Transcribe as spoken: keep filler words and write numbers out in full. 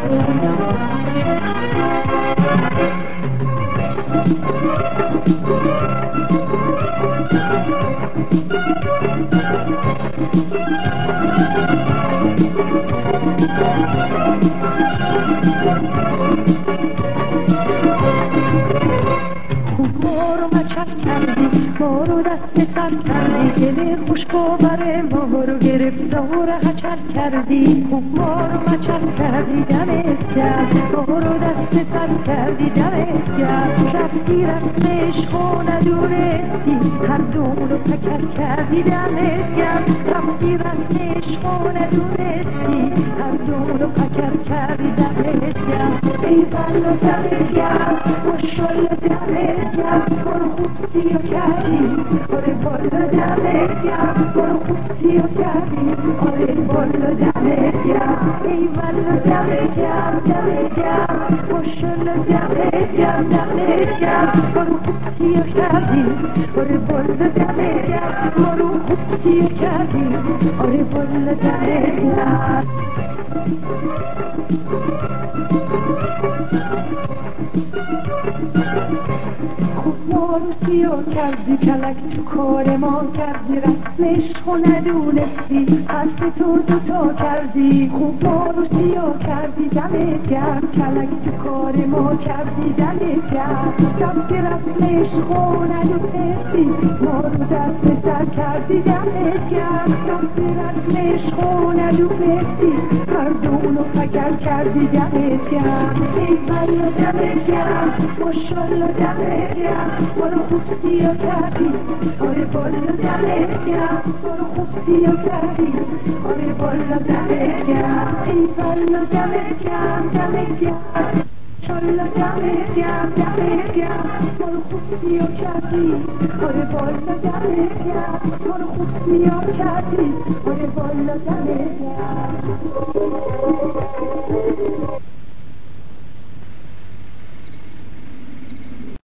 خوب ما رو مچک کردی، ما رو دست سر کردی، دل خشک و بر ما رو گرفتار حچر کردی. خوب ما رو مچک کردی دمت کرد، ما رو دست سر کردی دمت کرد. رفتی رفت عشق و ندونستی، هر دومونو پکر کردی دمت کرد. رفتی رفت عشق و ندونستی، هر دومونو پکر کردی دمت کرد. ای بلا دمت کرد، ماشالله دمت کرد، برو خوب سیو کردی، آره بالا دمت کرد، برو خوب سیو کردی، آره بالا دمت کرد. ای بلا دمت کرد، دمت کرد، ماشالله دمت کرد، دمت کرد، برو خوب سیو کردی، آره بالا دمت کرد، برو خوب سیو کردی، آره بالا دمت کرد. خوب ما رو سیاه کردی، کلک تو کار ما کردی، رسمش خو ندونستی، حرف تو دوتا کردی. خوب ما رو سیاه کردی دمت گرم، کلک تو کار ما کردی دمت گرم. رفتی رسمش خو ندونستی، ما رو دست سر کردی دمت گرم. رفتی رسمش خو ندونستی، مردمونو فکر کردی دمت گرم. ای بلا دمت گرم، ماشالله دمت گرم، برو خوب سیاه کردی، آره بالا دمت گرم، برو خوب سیاه کردی، آره بالا دمت گرم. ای بلا دمت گرم، دمت گرم، ماشالله دمت گرم، دمت گرم، برو خوب سیاه کردی، آره بالا دمت گرم، برو خوب سیاه کردی، آره بالا دمت گرم.